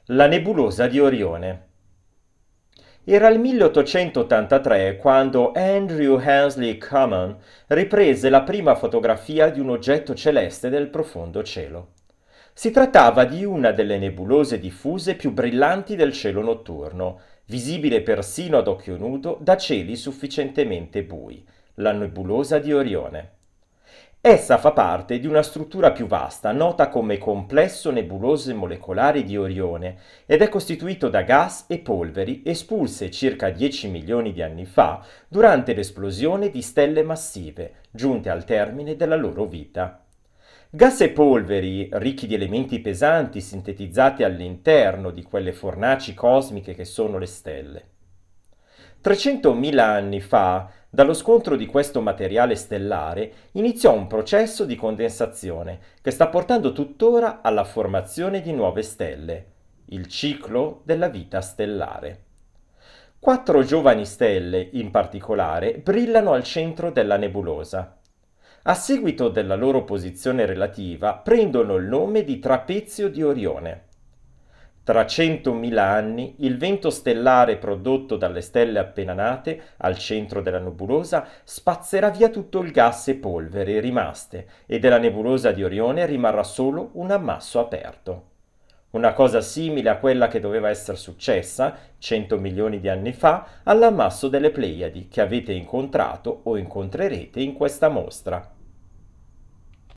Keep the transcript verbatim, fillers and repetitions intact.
La nebulosa di Orione. Era il milleottocentottantatré quando Andrew Hensley Common riprese la prima fotografia di un oggetto celeste del profondo cielo. Si trattava di una delle nebulose diffuse più brillanti del cielo notturno, visibile persino ad occhio nudo da cieli sufficientemente bui, la nebulosa di Orione. Essa fa parte di una struttura più vasta, nota come complesso nebulose molecolari di Orione, ed è costituito da gas e polveri espulse circa dieci milioni di anni fa durante l'esplosione di stelle massive, giunte al termine della loro vita. Gas e polveri, ricchi di elementi pesanti sintetizzati all'interno di quelle fornaci cosmiche che sono le stelle. trecentomila anni fa, dallo scontro di questo materiale stellare, iniziò un processo di condensazione che sta portando tuttora alla formazione di nuove stelle, il ciclo della vita stellare. Quattro giovani stelle, in particolare, brillano al centro della nebulosa. A seguito della loro posizione relativa, prendono il nome di trapezio di Orione. Tra centomila anni il vento stellare prodotto dalle stelle appena nate al centro della nebulosa spazzerà via tutto il gas e polvere rimaste e della nebulosa di Orione rimarrà solo un ammasso aperto. Una cosa simile a quella che doveva essere successa, cento milioni di anni fa, all'ammasso delle Pleiadi che avete incontrato o incontrerete in questa mostra.